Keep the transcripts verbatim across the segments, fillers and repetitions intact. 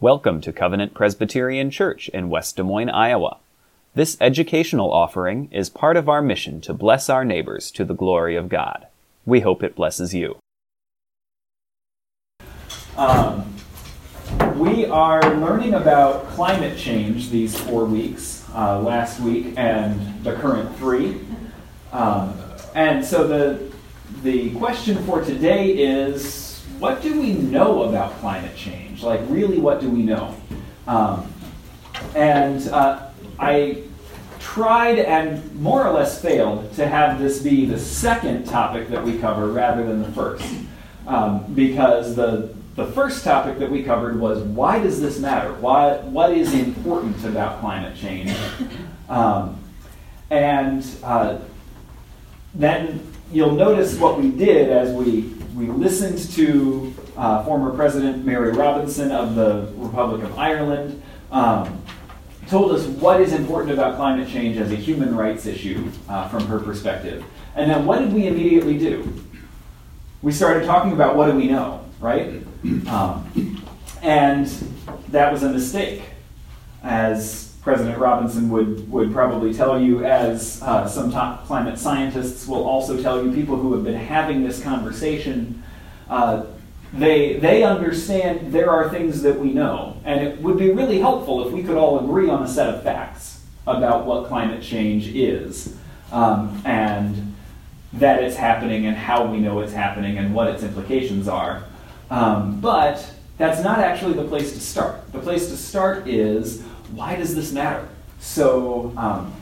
Welcome to Covenant Presbyterian Church in West Des Moines, Iowa. This educational offering is part of our mission to bless our neighbors to the glory of God. We hope it blesses you. Um, we are learning about climate change these four weeks, uh, last week and the current three. Um, and so the, the question for today is, what do we know about climate change? Like, really, what do we know? Um, and uh, I tried and more or less failed to have this be the second topic that we cover rather than the first. Um, because the the first topic that we covered was, why does this matter? Why, what is important about climate change? Um, and uh, then you'll notice what we did as we We listened to uh, former President Mary Robinson of the Republic of Ireland, um, told us what is important about climate change as a human rights issue uh, from her perspective. And then what did we immediately do? We started talking about what do we know, right? Um, and that was a mistake. As President Robinson would, would probably tell you, as uh, some top climate scientists will also tell you, people who have been having this conversation, uh, they, they understand there are things that we know. And it would be really helpful if we could all agree on a set of facts about what climate change is, um, and that it's happening and how we know it's happening and what its implications are. Um, but that's not actually the place to start. The place to start is, why does this matter? So, um,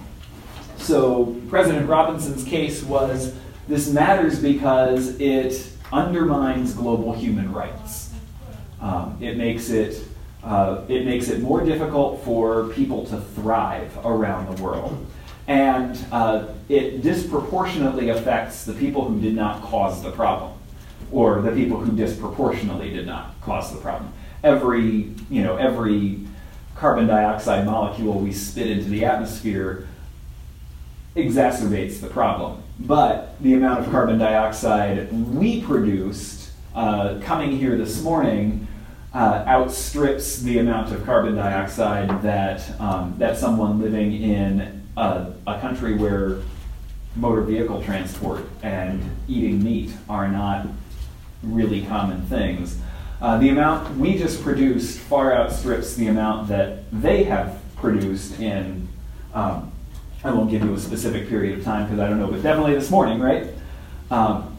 so President Robinson's case was, this matters because it undermines global human rights. Um, it makes it uh, it makes it more difficult for people to thrive around the world, and uh, it disproportionately affects the people who did not cause the problem, or the people who disproportionately did not cause the problem. Every you know every carbon dioxide molecule we spit into the atmosphere exacerbates the problem. But the amount of carbon dioxide we produced uh, coming here this morning uh, outstrips the amount of carbon dioxide that um, that someone living in a, a country where motor vehicle transport and eating meat are not really common things. Uh, the amount we just produced far outstrips the amount that they have produced in, um, I won't give you a specific period of time because I don't know, but definitely this morning, right? Um,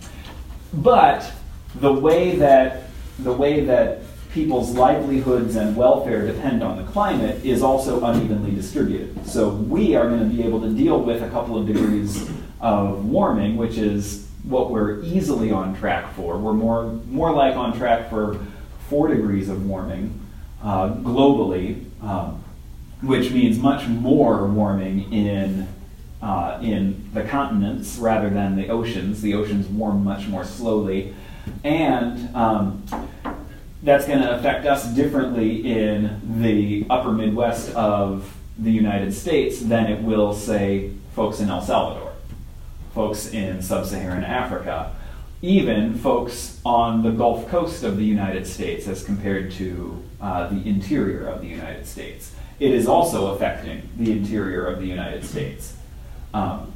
but the way that the way that people's livelihoods and welfare depend on the climate is also unevenly distributed. So we are going to be able to deal with a couple of degrees of warming, which is what we're easily on track for. We're more more like on track for four degrees of warming uh, globally, um, which means much more warming in uh, in the continents rather than the oceans. The oceans warm much more slowly, and um, that's going to affect us differently in the upper Midwest of the United States than it will, say, folks in El Salvador, folks in sub-Saharan Africa, even folks on the Gulf Coast of the United States as compared to uh, the interior of the United States. It is also affecting the interior of the United States. Um,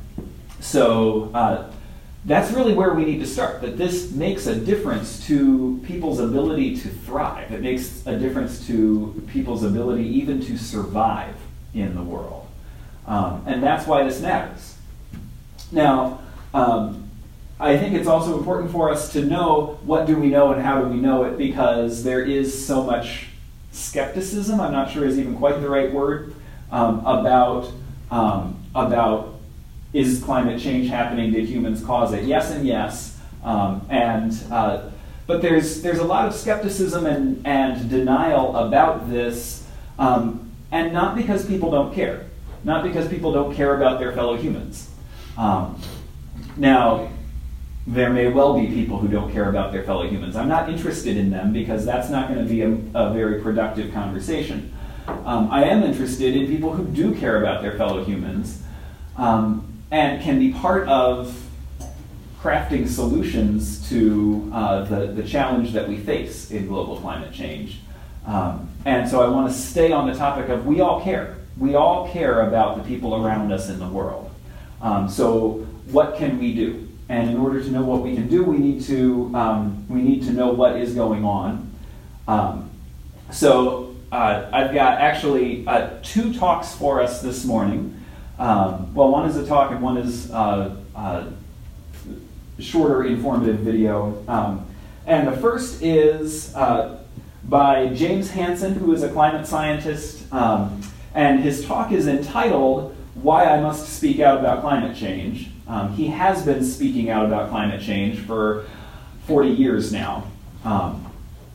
so uh, that's really where we need to start, that this makes a difference to people's ability to thrive. It makes a difference to people's ability even to survive in the world. Um, and that's why this matters. Now, um, I think it's also important for us to know what do we know and how do we know it, because there is so much skepticism, I'm not sure is even quite the right word, um, about, um, about is climate change happening? Did humans cause it? Yes and yes. Um, and uh, but there's there's a lot of skepticism and, and denial about this, um, and not because people don't care, not because people don't care about their fellow humans. Um, now, there may well be people who don't care about their fellow humans. I'm not interested in them because that's not going to be a, a very productive conversation. Um, I am interested in people who do care about their fellow humans um, and can be part of crafting solutions to uh, the, the challenge that we face in global climate change. Um, and so I want to stay on the topic of we all care. We all care about the people around us in the world. Um, so what can we do? And in order to know what we can do, we need to um, we need to know what is going on. Um, so uh, I've got actually uh, two talks for us this morning. Um, well, one is a talk and one is uh, uh, shorter, informative video. Um, and the first is uh, by James Hansen, who is a climate scientist, um, and his talk is entitled "Why I Must Speak Out About Climate Change." Um, he has been speaking out about climate change for forty years now. Um,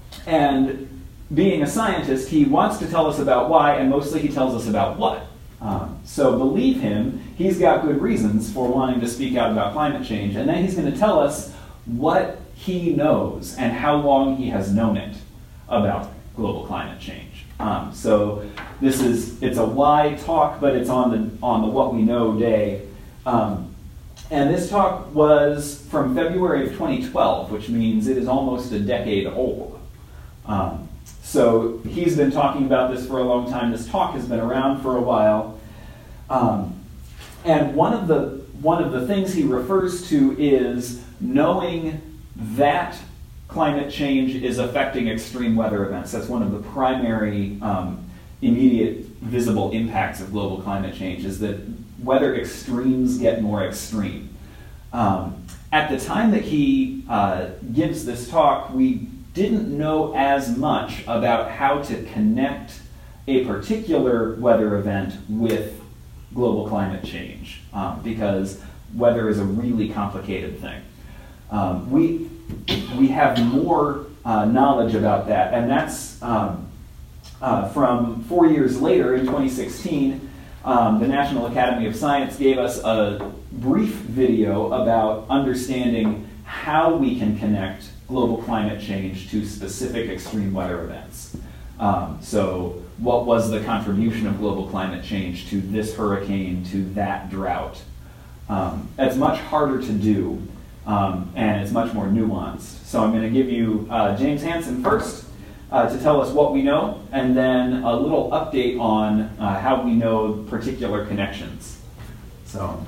and being a scientist, he wants to tell us about why, and mostly he tells us about what. Um, so believe him, he's got good reasons for wanting to speak out about climate change, and then he's going to tell us what he knows and how long he has known it about global climate change. Um, so this is, it's a why talk, but it's on the, on the what we know day. Um, and this talk was from February of twenty twelve, which means it is almost a decade old. Um, so he's been talking about this for a long time. This talk has been around for a while. Um, and one of the one of the things he refers to is knowing that climate change is affecting extreme weather events. That's one of the primary um, immediate visible impacts of global climate change, is that weather extremes get more extreme. Um, at the time that he uh, gives this talk, we didn't know as much about how to connect a particular weather event with global climate change, um, because weather is a really complicated thing. Um, we, we have more uh, knowledge about that, and that's um, uh, from four years later in twenty sixteen. Um, the National Academy of Science gave us a brief video about understanding how we can connect global climate change to specific extreme weather events. Um, so what was the contribution of global climate change to this hurricane, to that drought? Um, it's much harder to do, um, and it's much more nuanced. So I'm going to give you uh, James Hansen first, Uh, to tell us what we know, and then a little update on uh, how we know particular connections. So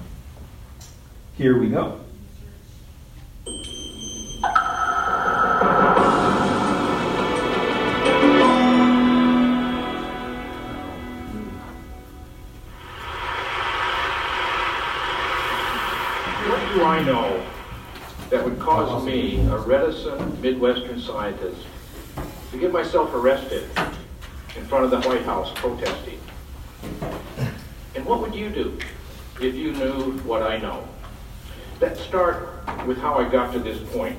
here we go. What do I know that would cause me, a reticent Midwestern scientist, to get myself arrested in front of the White House protesting? And what would you do if you knew what I know? Let's start with how I got to this point.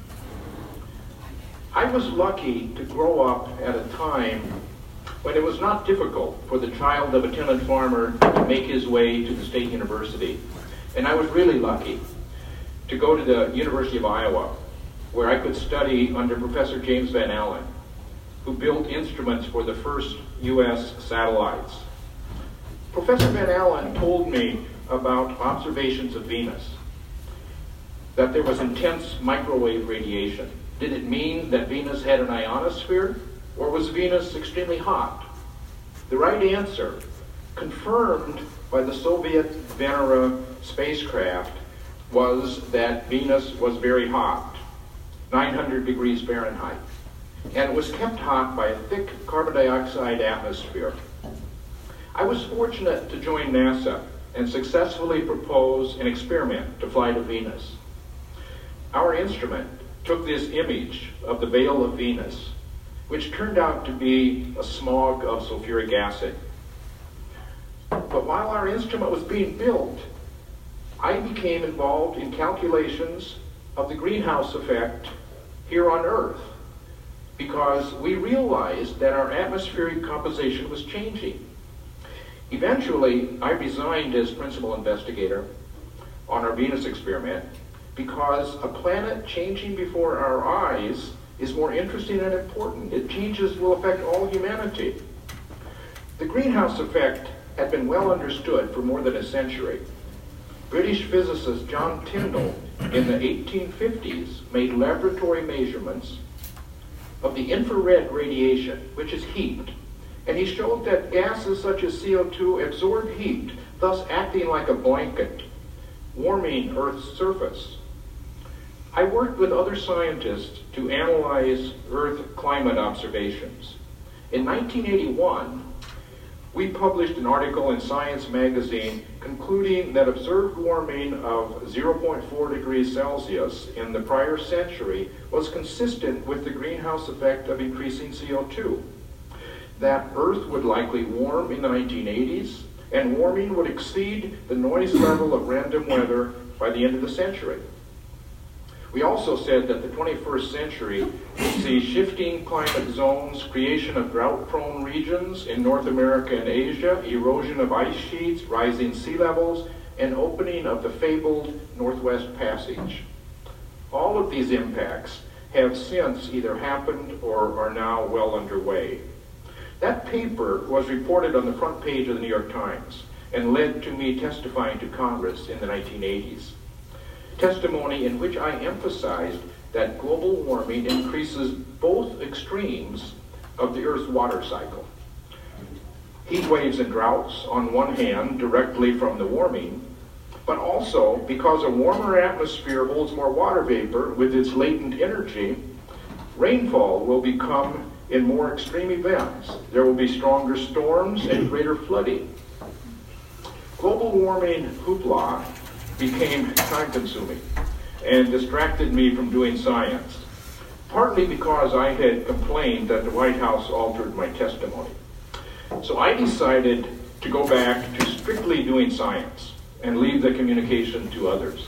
I was lucky to grow up at a time when it was not difficult for the child of a tenant farmer to make his way to the State University. And I was really lucky to go to the University of Iowa, where I could study under Professor James Van Allen, who built instruments for the first U S satellites. Professor Van Allen told me about observations of Venus, that there was intense microwave radiation. Did it mean that Venus had an ionosphere, or was Venus extremely hot? The right answer, confirmed by the Soviet Venera spacecraft, was that Venus was very hot, nine hundred degrees Fahrenheit. And it was kept hot by a thick carbon dioxide atmosphere. I was fortunate to join NASA and successfully propose an experiment to fly to Venus. Our instrument took this image of the veil of Venus, which turned out to be a smog of sulfuric acid. But while our instrument was being built, I became involved in calculations of the greenhouse effect here on Earth, because we realized that our atmospheric composition was changing. Eventually, I resigned as principal investigator on our Venus experiment because a planet changing before our eyes is more interesting and important. It changes will affect all humanity. The greenhouse effect had been well understood for more than a century. British physicist John Tyndall in the eighteen fifties made laboratory measurements of the infrared radiation, which is heat. And he showed that gases such as C O two absorb heat, thus acting like a blanket, warming Earth's surface. I worked with other scientists to analyze Earth climate observations. In nineteen eighty-one, we published an article in Science magazine concluding that observed warming of zero point four degrees Celsius in the prior century was consistent with the greenhouse effect of increasing C O two. That Earth would likely warm in the nineteen eighties, and warming would exceed the noise level of random weather by the end of the century. We also said that the twenty-first century would see shifting climate zones, creation of drought-prone regions in North America and Asia, erosion of ice sheets, rising sea levels, and opening of the fabled Northwest Passage. All of these impacts have since either happened or are now well underway. That paper was reported on the front page of the New York Times and led to me testifying to Congress in the nineteen eighties. Testimony in which I emphasized that global warming increases both extremes of the Earth's water cycle. Heat waves and droughts, on one hand, directly from the warming, but also because a warmer atmosphere holds more water vapor with its latent energy, rainfall will become in more extreme events. There will be stronger storms and greater flooding. Global warming hoopla became time-consuming and distracted me from doing science, partly because I had complained that the White House altered my testimony. So I decided to go back to strictly doing science and leave the communication to others.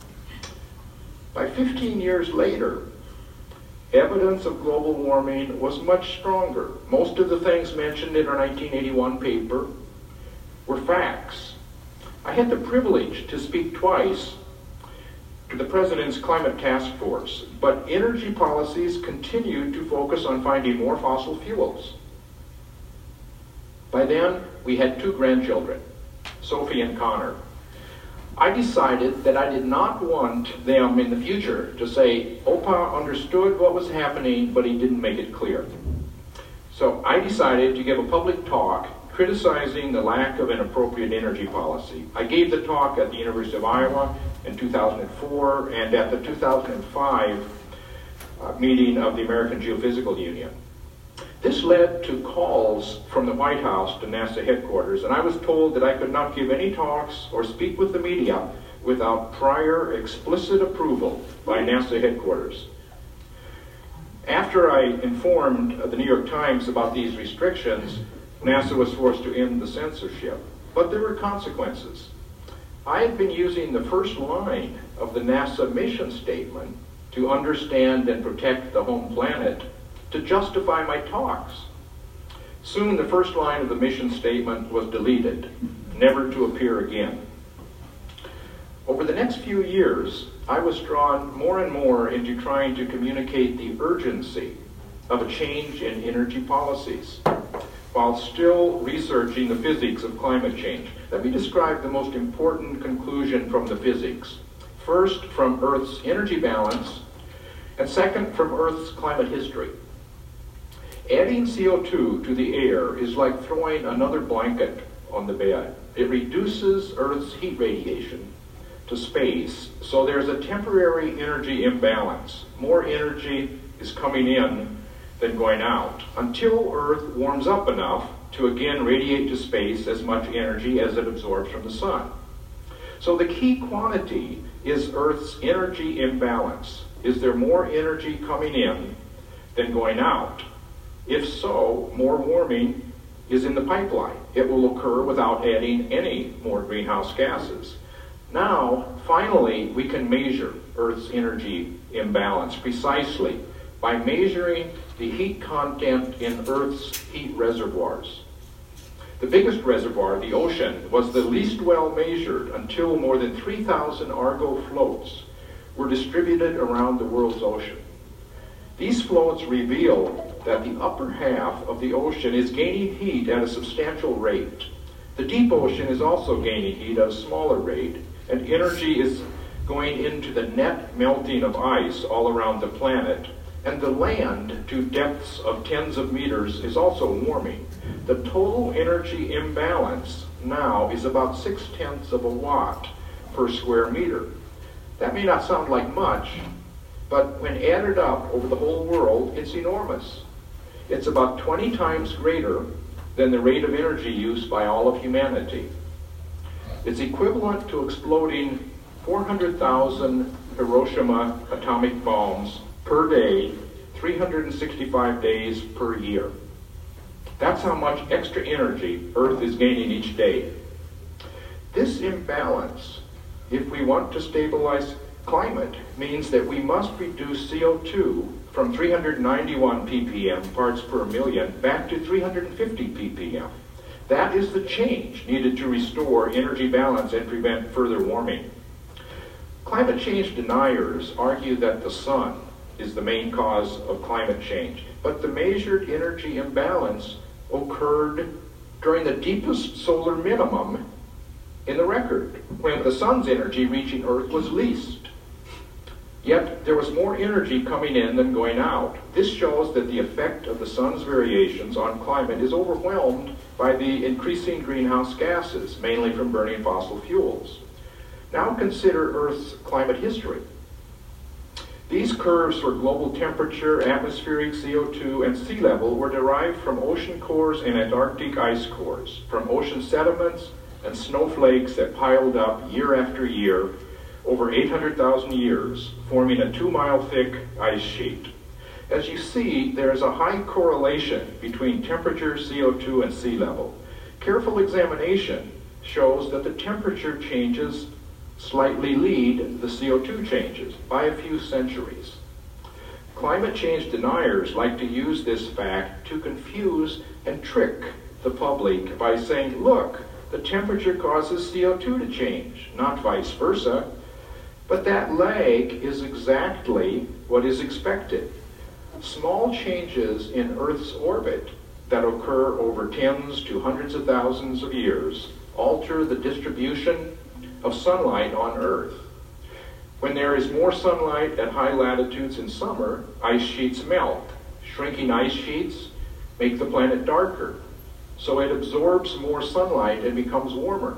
By fifteen years later, evidence of global warming was much stronger. Most of the things mentioned in our nineteen eighty-one paper were facts. I had the privilege to speak twice to the President's Climate Task Force, but energy policies continued to focus on finding more fossil fuels. By then, we had two grandchildren, Sophie and Connor. I decided that I did not want them in the future to say, Opa understood what was happening, but he didn't make it clear. So I decided to give a public talk criticizing the lack of an appropriate energy policy. I gave the talk at the University of Iowa in two thousand four and at the two thousand five uh, meeting of the American Geophysical Union. This led to calls from the White House to NASA headquarters, and I was told that I could not give any talks or speak with the media without prior explicit approval by NASA headquarters. After I informed the New York Times about these restrictions, NASA was forced to end the censorship, but there were consequences. I had been using the first line of the NASA mission statement to understand and protect the home planet to justify my talks. Soon the first line of the mission statement was deleted, never to appear again. Over the next few years, I was drawn more and more into trying to communicate the urgency of a change in energy policies, while still researching the physics of climate change. Let me describe the most important conclusion from the physics. First, from Earth's energy balance, and second, from Earth's climate history. Adding C O two to the air is like throwing another blanket on the bed. It reduces Earth's heat radiation to space, so there's a temporary energy imbalance. More energy is coming in than going out, until Earth warms up enough to again radiate to space as much energy as it absorbs from the sun. So the key quantity is Earth's energy imbalance. Is there more energy coming in than going out? If so, more warming is in the pipeline. It will occur without adding any more greenhouse gases. Now, finally, we can measure Earth's energy imbalance precisely by measuring the heat content in Earth's heat reservoirs. The biggest reservoir, the ocean, was the least well measured until more than three thousand Argo floats were distributed around the world's ocean. These floats reveal that the upper half of the ocean is gaining heat at a substantial rate. The deep ocean is also gaining heat at a smaller rate, and energy is going into the net melting of ice all around the planet And the land, to depths of tens of meters, is also warming. The total energy imbalance now is about six-tenths of a watt per square meter. That may not sound like much, but when added up over the whole world, it's enormous. It's about twenty times greater than the rate of energy use by all of humanity. It's equivalent to exploding four hundred thousand Hiroshima atomic bombs per day, three hundred sixty-five days per year. That's how much extra energy Earth is gaining each day. This imbalance, if we want to stabilize climate, means that we must reduce C O two from three hundred ninety-one p p m parts per million back to three hundred fifty p p m. That is the change needed to restore energy balance and prevent further warming. Climate change deniers argue that the sun is the main cause of climate change, but the measured energy imbalance occurred during the deepest solar minimum in the record, when the sun's energy reaching Earth was least. Yet there was more energy coming in than going out. This shows that the effect of the sun's variations on climate is overwhelmed by the increasing greenhouse gases, mainly from burning fossil fuels. Now consider Earth's climate history. These curves for global temperature, atmospheric C O two, and sea level were derived from ocean cores and Antarctic ice cores, from ocean sediments and snowflakes that piled up year after year over eight hundred thousand years, forming a two-mile thick ice sheet. As you see, there is a high correlation between temperature, C O two, and sea level. Careful examination shows that the temperature changes slightly lead the C O two changes by a few centuries. Climate change deniers like to use this fact to confuse and trick the public by saying, look, the temperature causes C O two to change, not vice versa. But that lag is exactly what is expected. Small changes in Earth's orbit that occur over tens to hundreds of thousands of years alter the distribution of sunlight on Earth. When there is more sunlight at high latitudes in summer, ice sheets melt. Shrinking ice sheets make the planet darker, so it absorbs more sunlight and becomes warmer.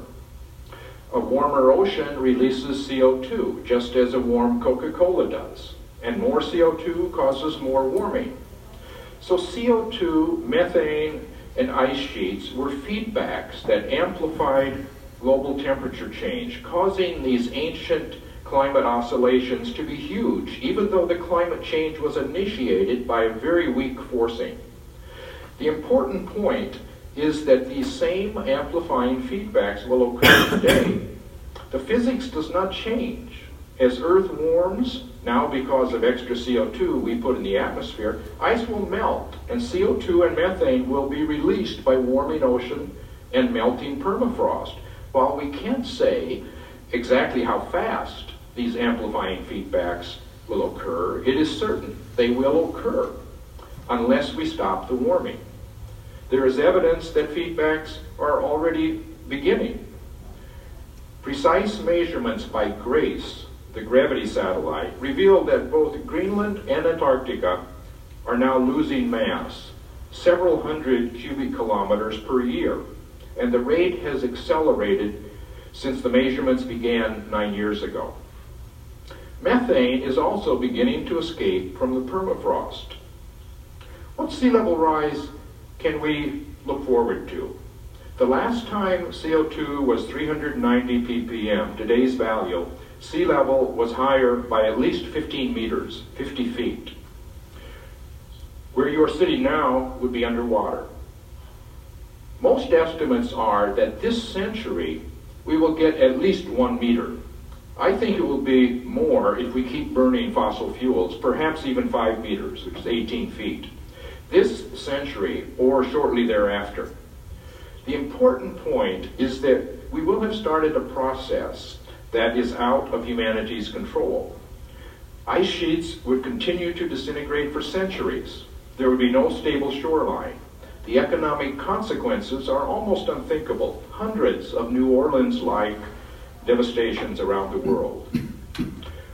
A warmer ocean releases C O two, just as a warm Coca-Cola does, and more C O two causes more warming. So C O two, methane, and ice sheets were feedbacks that amplified global temperature change, causing these ancient climate oscillations to be huge, even though the climate change was initiated by a very weak forcing. The important point is that these same amplifying feedbacks will occur today. The physics does not change. As Earth warms, now because of extra C O two we put in the atmosphere, ice will melt, and C O two and methane will be released by warming ocean and melting permafrost. While we can't say exactly how fast these amplifying feedbacks will occur, it is certain they will occur unless we stop the warming. There is evidence that feedbacks are already beginning. Precise measurements by GRACE, the gravity satellite, reveal that both Greenland and Antarctica are now losing mass, several hundred cubic kilometers per year, and the rate has accelerated since the measurements began nine years ago. Methane is also beginning to escape from the permafrost. What sea level rise can we look forward to? The last time C O two was three hundred ninety p p m, today's value, sea level was higher by at least fifteen meters, fifty feet. Where you are sitting now would be underwater. Most estimates are that this century we will get at least one meter. I think it will be more if we keep burning fossil fuels, perhaps even five meters, which is eighteen feet. This century, or shortly thereafter. The important point is that we will have started a process that is out of humanity's control. Ice sheets would continue to disintegrate for centuries. There would be no stable shoreline. The economic consequences are almost unthinkable. Hundreds of New Orleans-like devastations around the world.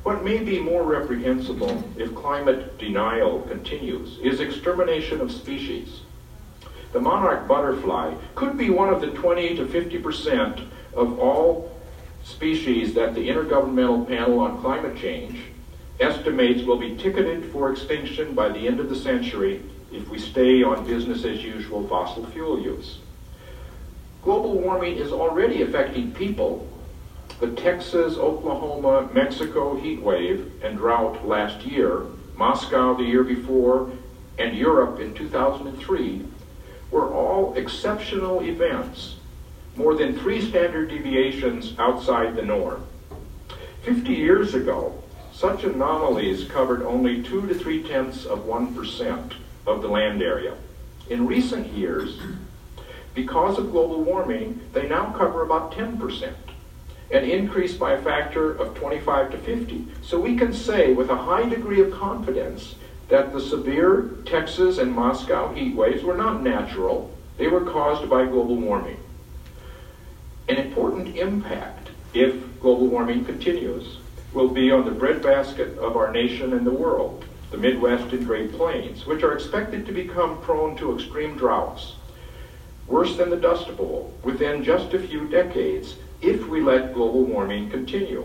What may be more reprehensible if climate denial continues is extermination of species. The monarch butterfly could be one of the twenty to fifty percent of all species that the Intergovernmental Panel on Climate Change estimates will be ticketed for extinction by the end of the century if we stay on business as usual fossil fuel use. Global warming is already affecting people. The Texas, Oklahoma, Mexico heat wave and drought last year, Moscow the year before, and Europe in two thousand three were all exceptional events, more than three standard deviations outside the norm. Fifty years ago, such anomalies covered only two to three tenths of one percent of the land area. In recent years, because of global warming, they now cover about ten percent, an increase by a factor of twenty-five to fifty. So we can say with a high degree of confidence that the severe Texas and Moscow heat waves were not natural, they were caused by global warming. An important impact, if global warming continues, will be on the breadbasket of our nation and the world, the Midwest and Great Plains, which are expected to become prone to extreme droughts, worse than the Dust Bowl, within just a few decades, if we let global warming continue.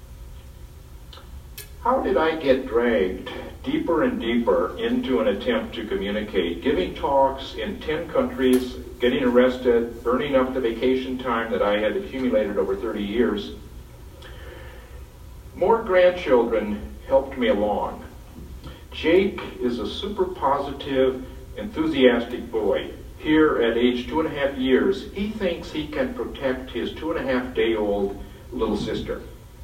How did I get dragged deeper and deeper into an attempt to communicate, giving talks in ten countries, getting arrested, burning up the vacation time that I had accumulated over thirty years? More grandchildren helped me along. Jake is a super positive, enthusiastic boy. Here at age two and a half years, he thinks he can protect his two and a half day old little sister.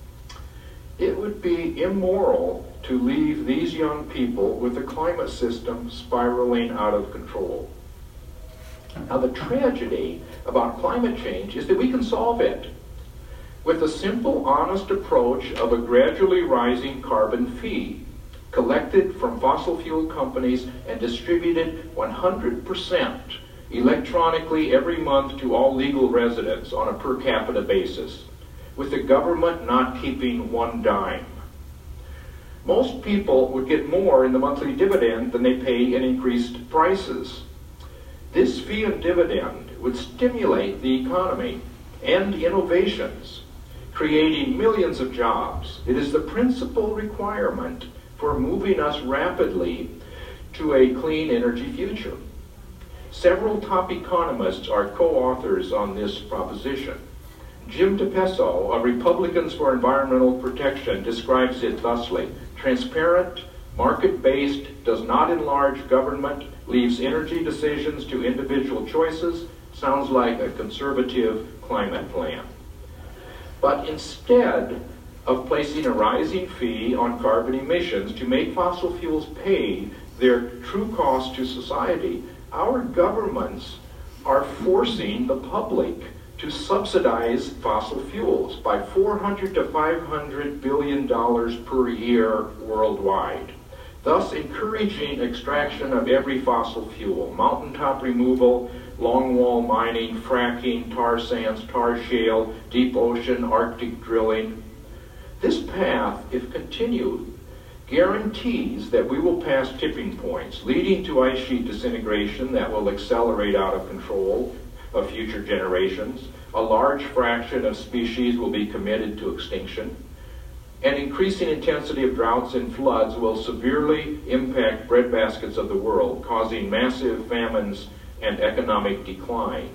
It would be immoral to leave these young people with a climate system spiraling out of control. Now, the tragedy about climate change is that we can solve it with a simple, honest approach of a gradually rising carbon fee collected from fossil fuel companies and distributed one hundred percent electronically every month to all legal residents on a per capita basis, with the government not keeping one dime. Most people would get more in the monthly dividend than they pay in increased prices. This fee and dividend would stimulate the economy and innovations, creating millions of jobs. It is the principal requirement for moving us rapidly to a clean energy future. Several top economists are co-authors on this proposition. Jim DePeso of Republicans for Environmental Protection describes it thusly: transparent, market-based, does not enlarge government, leaves energy decisions to individual choices, sounds like a conservative climate plan. But instead of placing a rising fee on carbon emissions to make fossil fuels pay their true cost to society, our governments are forcing the public to subsidize fossil fuels by four hundred to five hundred billion dollars per year worldwide, thus encouraging extraction of every fossil fuel: mountaintop removal, longwall mining, fracking, tar sands, tar shale, deep ocean, Arctic drilling. This path, if continued, guarantees that we will pass tipping points, leading to ice sheet disintegration that will accelerate out of control of future generations. A large fraction of species will be committed to extinction, and increasing intensity of droughts and floods will severely impact breadbaskets of the world, causing massive famines and economic decline.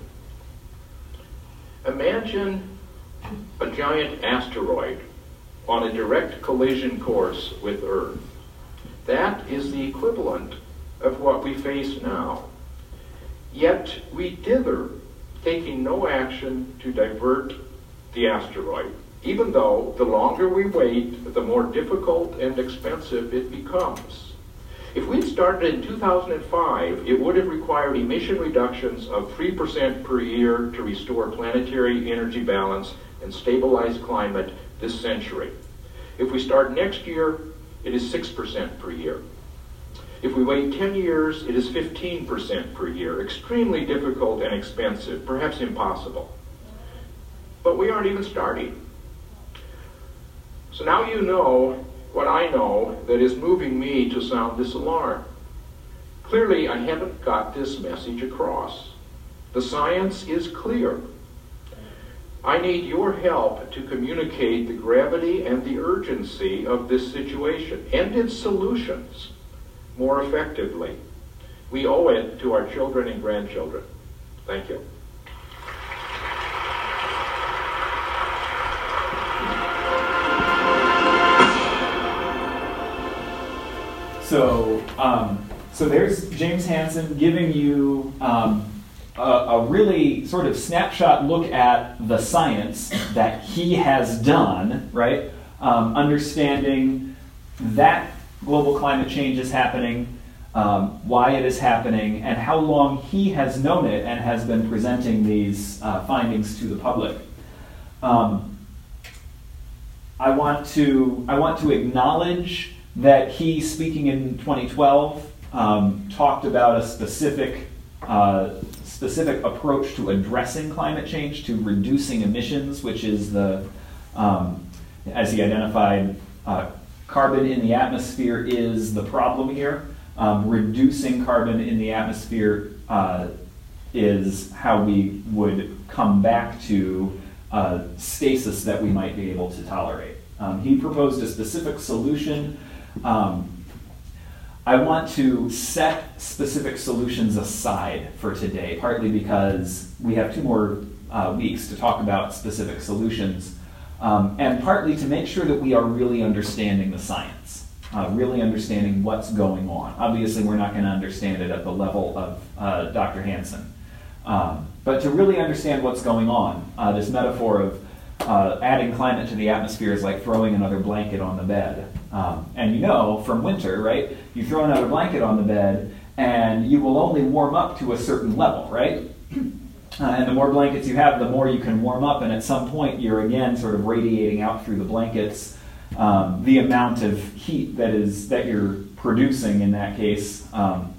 Imagine a giant asteroid on a direct collision course with Earth. That is the equivalent of what we face now. Yet we dither, taking no action to divert the asteroid, even though the longer we wait, the more difficult and expensive it becomes. If we'd started in two thousand five, it would have required emission reductions of three percent per year to restore planetary energy balance and stabilize climate this century. If we start next year, it is six percent per year. If we wait ten years, it is fifteen percent per year. Extremely difficult and expensive, perhaps impossible. But we aren't even starting. So now you know what I know that is moving me to sound this alarm? Clearly, I haven't got this message across. The science is clear. I need your help to communicate the gravity and the urgency of this situation and its solutions more effectively. We owe it to our children and grandchildren. Thank you. So, um, so there's James Hansen giving you um, a, a really sort of snapshot look at the science that he has done, right? Um, understanding that global climate change is happening, um, why it is happening, and how long he has known it and has been presenting these uh, findings to the public. Um, I want to I want to acknowledge that he, speaking in twenty twelve, um, talked about a specific uh, specific approach to addressing climate change, to reducing emissions, which is the, um, as he identified, uh, carbon in the atmosphere is the problem here. Um, reducing carbon in the atmosphere uh, is how we would come back to uh, stasis that we might be able to tolerate. Um, he proposed a specific solution. Um, I want to set specific solutions aside for today, partly because we have two more uh, weeks to talk about specific solutions, um, and partly to make sure that we are really understanding the science, uh, really understanding what's going on. Obviously, we're not going to understand it at the level of uh, Doctor Hansen, um, but to really understand what's going on, uh, this metaphor of Uh, adding climate to the atmosphere is like throwing another blanket on the bed. Um, and you know from winter, right? You throw another blanket on the bed and you will only warm up to a certain level, right? Uh, and the more blankets you have, the more you can warm up, and at some point you're again sort of radiating out through the blankets um, the amount of heat that is that you're producing in that case. Um,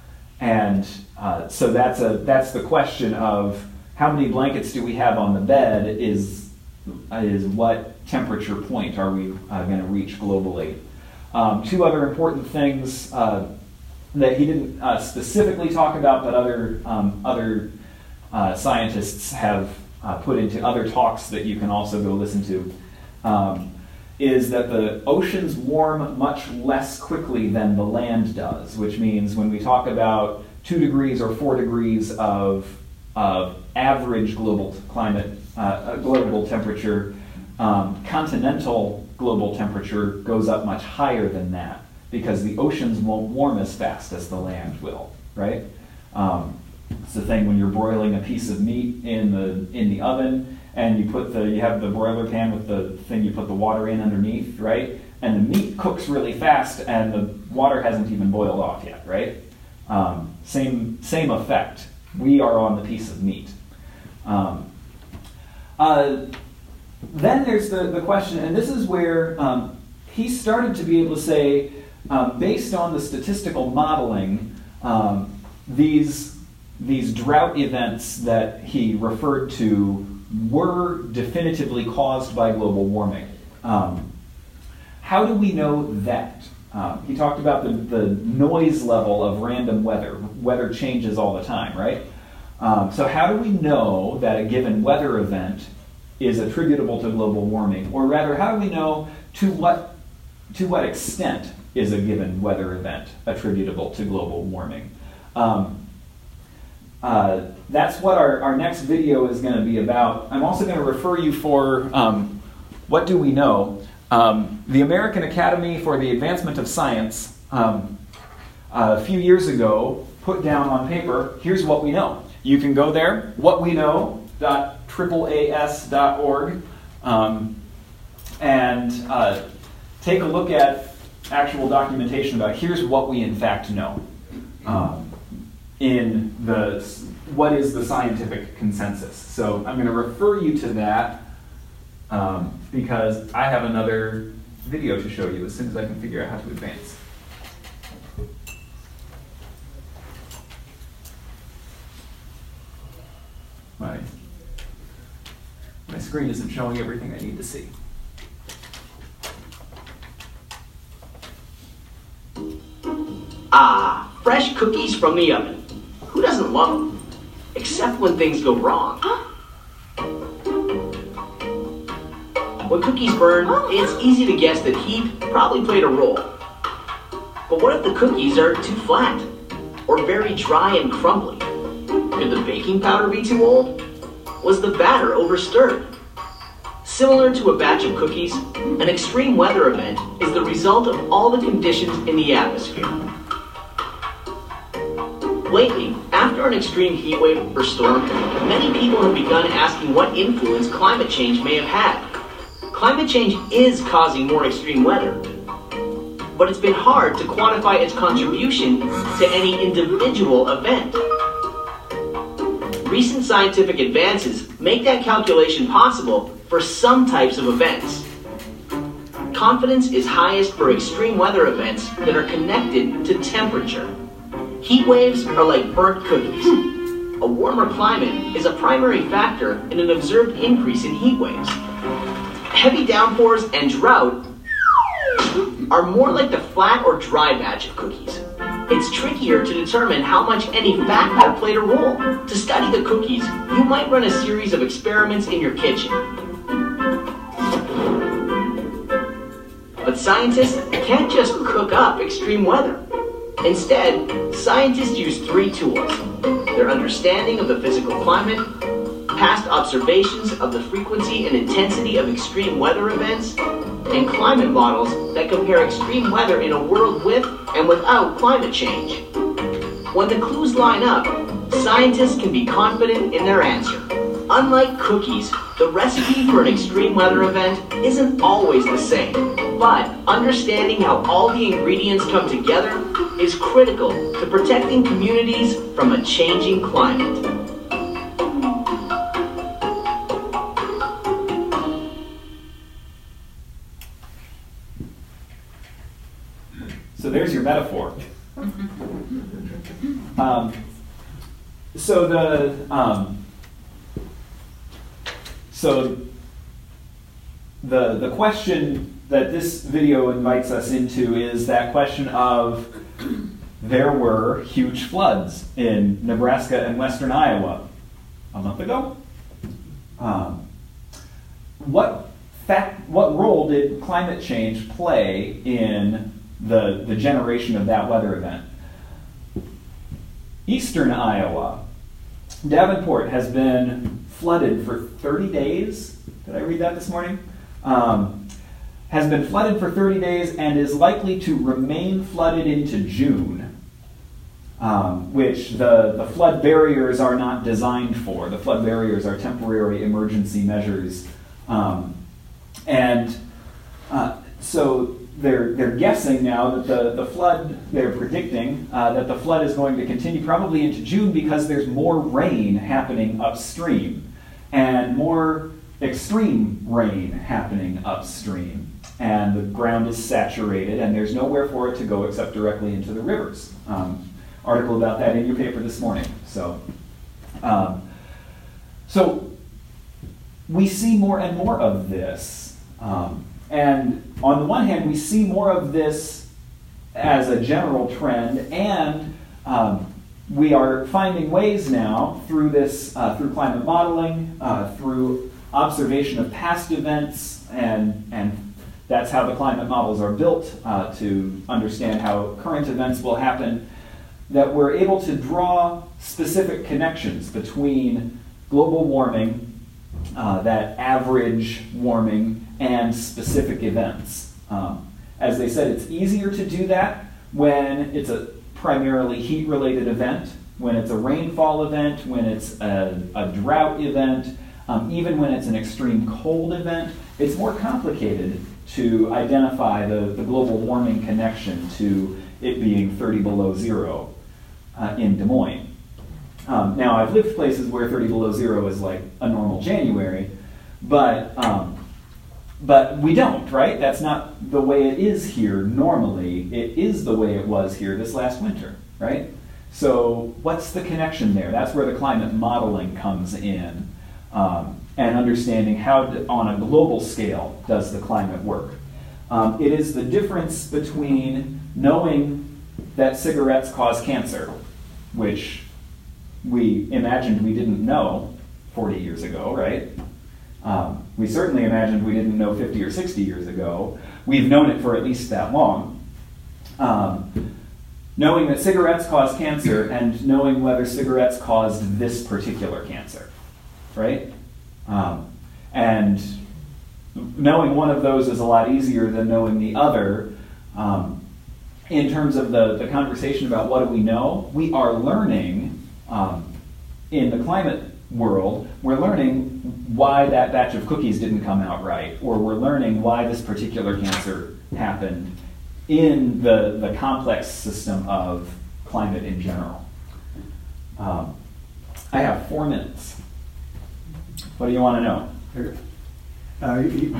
and uh, so that's a that's the question of how many blankets do we have on the bed is is what temperature point are we uh, going to reach globally. Um, two other important things uh, that he didn't uh, specifically talk about, but other um, other uh, scientists have uh, put into other talks that you can also go listen to, um, is that the oceans warm much less quickly than the land does, which means when we talk about two degrees or four degrees of, of average global climate Uh, global temperature, um, continental global temperature goes up much higher than that because the oceans won't warm as fast as the land will, right? Um, it's the thing when you're broiling a piece of meat in the in the oven and you put the you have the broiler pan with the thing you put the water in underneath, right? And the meat cooks really fast and the water hasn't even boiled off yet, right? Um, same same effect. We are on the piece of meat. Um, Uh, then there's the, the question, and this is where um, he started to be able to say, um, based on the statistical modeling, um, these, these drought events that he referred to were definitively caused by global warming. Um, how do we know that? Um, he talked about the, the noise level of random weather. Weather changes all the time, right? Um, so how do we know that a given weather event is attributable to global warming? Or rather, how do we know to what to what extent is a given weather event attributable to global warming? Um, uh, that's what our, our next video is going to be about. I'm also going to refer you for um, what do we know? Um, the American Academy for the Advancement of Science um, a few years ago put down on paper, here's what we know. You can go there, what we know dot triple A S dot org, um, and uh, take a look at actual documentation about here's what we in fact know um, in the what is the scientific consensus. So I'm going to refer you to that um, because I have another video to show you as soon as I can figure out how to advance. My, my screen isn't showing everything I need to see. fresh cookies from the oven. Who doesn't love them? Except when things go wrong. When cookies burn, it's easy to guess that heat probably played a role. But what if the cookies are too flat? Or very dry and crumbly? Could the baking powder be too old? Was the batter overstirred? Similar to a batch of cookies, an extreme weather event is the result of all the conditions in the atmosphere. Lately, after an extreme heat wave or storm, many people have begun asking what influence climate change may have had. Climate change is causing more extreme weather, but it's been hard to quantify its contribution to any individual event. Recent scientific advances make that calculation possible for some types of events. Confidence is highest for extreme weather events that are connected to temperature. Heat waves are like burnt cookies. A warmer climate is a primary factor in an observed increase in heat waves. Heavy downpours and drought are more like the flat or dry batch of cookies. It's trickier to determine how much any factor played a role. To study the cookies, you might run a series of experiments in your kitchen. But scientists can't just cook up extreme weather. Instead, scientists use three tools: their understanding of the physical climate, past observations of the frequency and intensity of extreme weather events, and climate models that compare extreme weather in a world with and without climate change. When the clues line up, scientists can be confident in their answer. Unlike cookies, the recipe for an extreme weather event isn't always the same, but understanding how all the ingredients come together is critical to protecting communities from a changing climate. So there's your metaphor. Um, so the um, so the the question that this video invites us into is that question of there were huge floods in Nebraska and western Iowa a month ago. Um, what fact? What role did climate change play in the, the generation of that weather event? Eastern Iowa, Davenport has been flooded for thirty days. Did I read that this morning? Um, has been flooded for thirty days and is likely to remain flooded into June, um, which the, the flood barriers are not designed for. The flood barriers are temporary emergency measures. Um, and uh, so They're, they're guessing now that the, the flood, they're predicting uh, that the flood is going to continue probably into June because there's more rain happening upstream and more extreme rain happening upstream. And the ground is saturated and there's nowhere for it to go except directly into the rivers. Um, article about that in your paper this morning. So, um, so we see more and more of this. Um, And on the one hand, we see more of this as a general trend, and um, we are finding ways now through this, uh, through climate modeling, uh, through observation of past events, and and that's how the climate models are built uh, to understand how current events will happen, that we're able to draw specific connections between global warming, uh, that average warming, and specific events. Um, as they said, it's easier to do that when it's a primarily heat-related event, when it's a rainfall event, when it's a, a drought event, um, even when it's an extreme cold event. It's more complicated to identify the, the global warming connection to it being thirty below zero uh, in Des Moines. Um, now, I've lived places where thirty below zero is like a normal January, but um, But we don't, right? That's not the way it is here normally. It is the way it was here this last winter, right? So what's the connection there? That's where the climate modeling comes in, um, and understanding how, to, on a global scale, does the climate work. Um, it is the difference between knowing that cigarettes cause cancer, which we imagined we didn't know forty years ago, right? Um, we certainly imagined we didn't know fifty or sixty years ago. We've known it for at least that long. Um, knowing that cigarettes cause cancer and knowing whether cigarettes caused this particular cancer, right? Um, and knowing one of those is a lot easier than knowing the other. Um, in terms of the, the conversation about what do we know, we are learning um, in the climate world, we're learning why that batch of cookies didn't come out right, or we're learning why this particular cancer happened in the, the complex system of climate in general. Um, I have four minutes. What do you want to know? Uh, you,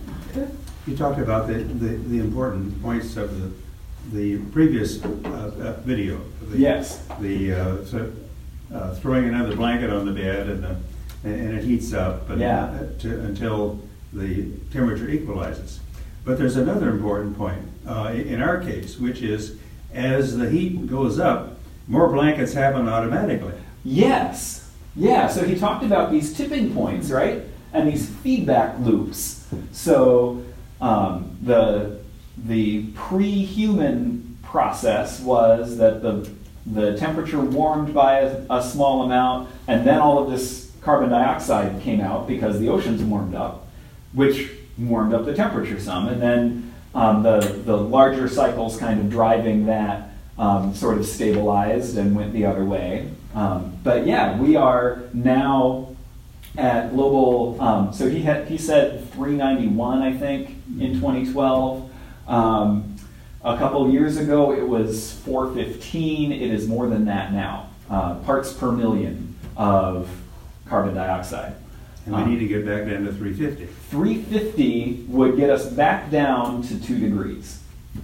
you talked about the, the, the important points of the the previous uh, uh, video. The, yes. The uh, so, uh, throwing another blanket on the bed and, the, and it heats up and, yeah. uh, to, until the temperature equalizes. But there's another important point uh, in our case, which is as the heat goes up, more blankets happen automatically. Yes. Yeah. So he talked about these tipping points, right? And these feedback loops. So um, the the pre-human process was that the the temperature warmed by a, a small amount, and then all of this carbon dioxide came out because the oceans warmed up, which warmed up the temperature some, and then um, the the larger cycles kind of driving that um, sort of stabilized and went the other way. Um, but yeah, we are now at global, um, so he had he said three ninety-one, I think, in twenty twelve. Um, a couple years ago, it was four fifteen. It is more than that now, uh, parts per million of carbon dioxide. And we um, need to get back down to three fifty. three fifty would get us back down to two degrees.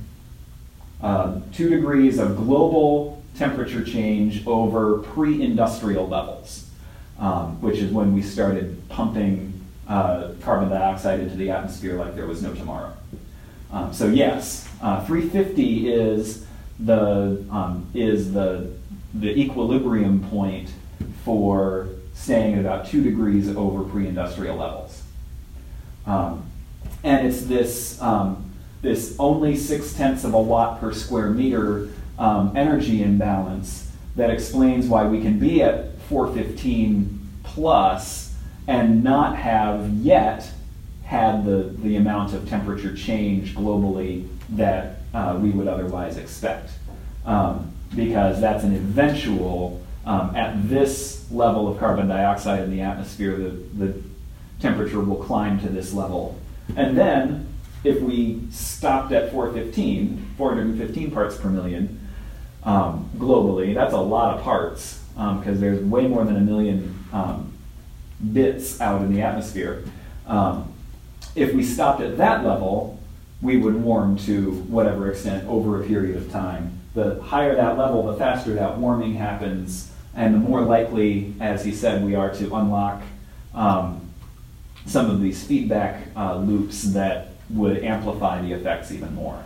Uh, two degrees of global temperature change over pre-industrial levels. Um, which is when we started pumping uh, carbon dioxide into the atmosphere like there was no tomorrow. Um, so yes, uh, three fifty is the um, is the the equilibrium point for staying at about two degrees over pre-industrial levels, um, and it's this um, this only six tenths of a watt per square meter um, energy imbalance that explains why we can be at four fifteen plus and not have yet had the, the amount of temperature change globally that uh, we would otherwise expect. Um, because that's an eventual, um, at this level of carbon dioxide in the atmosphere, the, the temperature will climb to this level. And then, if we stopped at four fifteen, four hundred fifteen parts per million, um, globally, that's a lot of parts, because um, there's way more than a million um, bits out in the atmosphere. Um, if we stopped at that level, we would warm to whatever extent over a period of time. The higher that level, the faster that warming happens, and the more likely, as he said, we are to unlock um, some of these feedback uh, loops that would amplify the effects even more.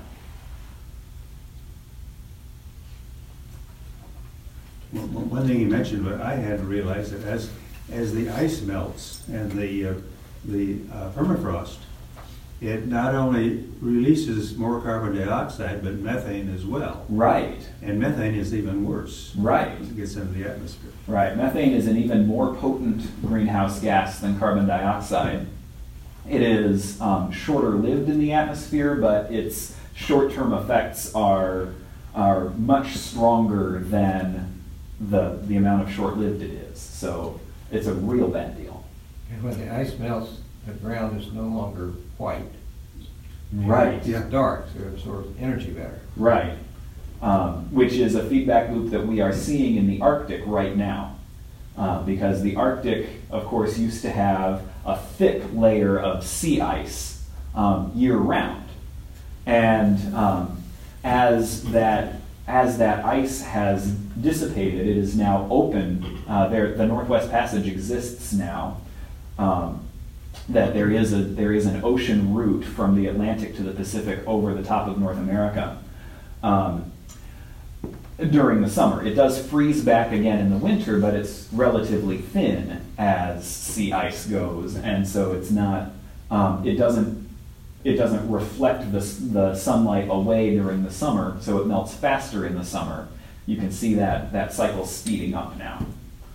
Well, one thing you mentioned, but I hadn't realized that as as the ice melts and the uh, the uh, permafrost, it not only releases more carbon dioxide, but methane as well. Right. And methane is even worse. Right. As it gets into the atmosphere. Right. Methane is an even more potent greenhouse gas than carbon dioxide. It is um, shorter lived in the atmosphere, but its short-term effects are are much stronger than the the amount of short-lived it is. So it's a real bad deal. And when the ice melts, the ground is no longer white. Right. It's Yeah. dark, so it absorbs energy better. Right. Um, which is a feedback loop that we are seeing in the Arctic right now. Uh, because the Arctic, of course, used to have a thick layer of sea ice um, year-round. And um, as that as that ice has dissipated, it is now open. Uh, there, the Northwest Passage exists now. Um, that there is a there is an ocean route from the Atlantic to the Pacific over the top of North America. Um, during the summer. It does freeze back again in the winter, but it's relatively thin as sea ice goes, and so it's not. Um, it doesn't. It doesn't reflect the the sunlight away during the summer, so it melts faster in the summer. You can see that that cycle speeding up now.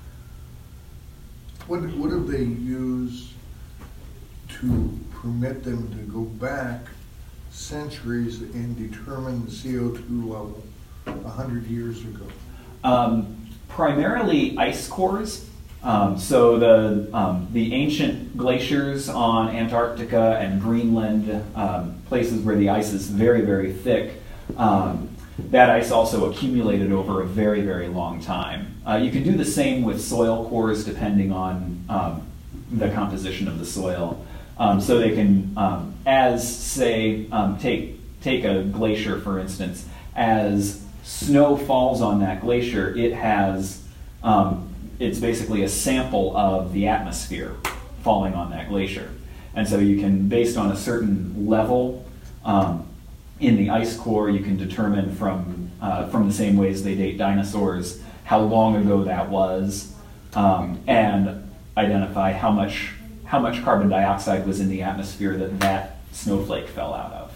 What what do they use to permit them to go back centuries and determine the C O two level a hundred years ago? Um, primarily ice cores. Um, so the um, the ancient glaciers on Antarctica and Greenland, um, places where the ice is very, very thick, um, that ice also accumulated over a very, very long time. Uh, you can do the same with soil cores depending on um, the composition of the soil. Um, so they can, um, as say, um, take take a glacier for instance, as snow falls on that glacier, it has, um, it's basically a sample of the atmosphere falling on that glacier. And so you can, based on a certain level um, in the ice core, you can determine from, uh, from the same ways they date dinosaurs, how long ago that was, um, and identify how much, how much carbon dioxide was in the atmosphere that that snowflake fell out of.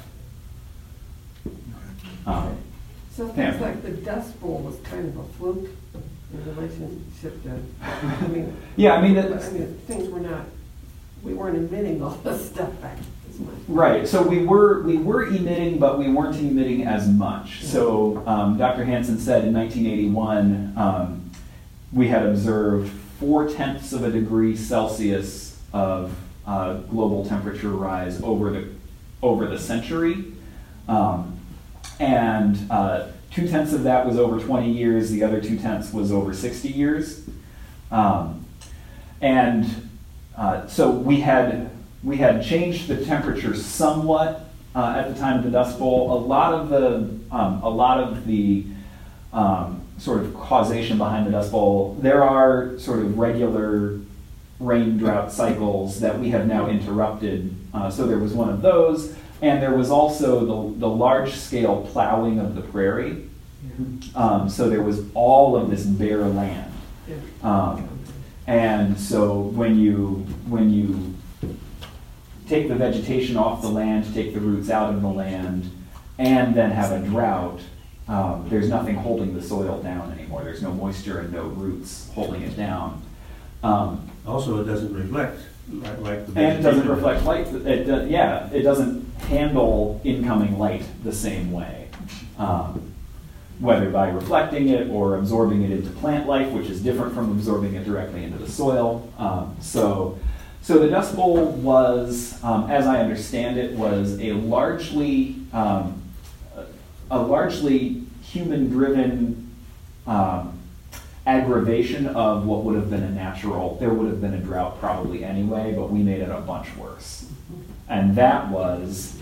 Um, So things like the Dust Bowl was kind of a fluke in relationship to, I mean. Yeah, I mean, I that, mean, things were not, we weren't emitting all this stuff back as much. right. So we were we were emitting, but we weren't emitting as much. So um, Doctor Hansen said in nineteen eighty-one um, we had observed four tenths of a degree Celsius of uh, global temperature rise over the over the century. Um, And uh, two tenths of that was over twenty years. The other two tenths was over sixty years. Um, and uh, so we had we had changed the temperature somewhat uh, at the time of the Dust Bowl. A lot of the um, a lot of the um, sort of causation behind the Dust Bowl. There are sort of regular rain drought cycles that we have now interrupted. Uh, so there was one of those. And there was also the, the large-scale plowing of the prairie. Um, so there was all of this bare land. Um, and so when you when you take the vegetation off the land, take the roots out of the land, and then have a drought, um, there's nothing holding the soil down anymore. There's no moisture and no roots holding it down. Um, Also, it doesn't reflect like, like the and it doesn't vegetation. reflect light. It do, yeah, it doesn't handle incoming light the same way, um, whether by reflecting it or absorbing it into plant life, which is different from absorbing it directly into the soil. Um, so, so the Dust Bowl was, um, as I understand it, was a largely um, a largely human-driven um, aggravation of what would have been a natural, there would have been a drought probably anyway, but we made it a bunch worse. And that was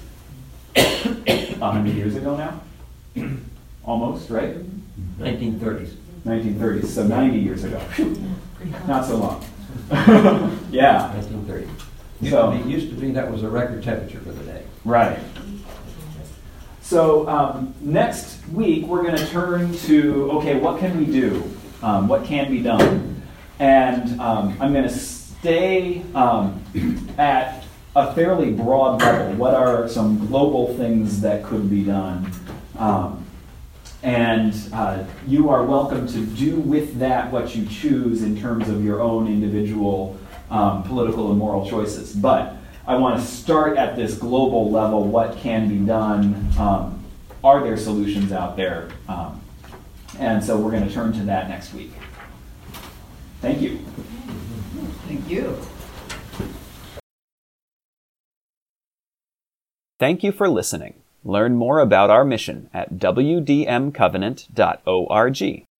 a hundred years ago now? Almost, right? nineteen thirties. nineteen thirties, so ninety years ago. Not so long. Yeah. nineteen thirty. So- It used to be that was a record temperature for the day. Right. So um, next week we're going to turn to, okay, what can we do? Um, what can be done? And um, I'm going to stay um, at a fairly broad level. What are some global things that could be done? Um, and uh, you are welcome to do with that what you choose in terms of your own individual um, political and moral choices. But I want to start at this global level. What can be done? Um, are there solutions out there? Um, and so we're going to turn to that next week. Thank you. Thank you. Thank you for listening. Learn more about our mission at w d m covenant dot org.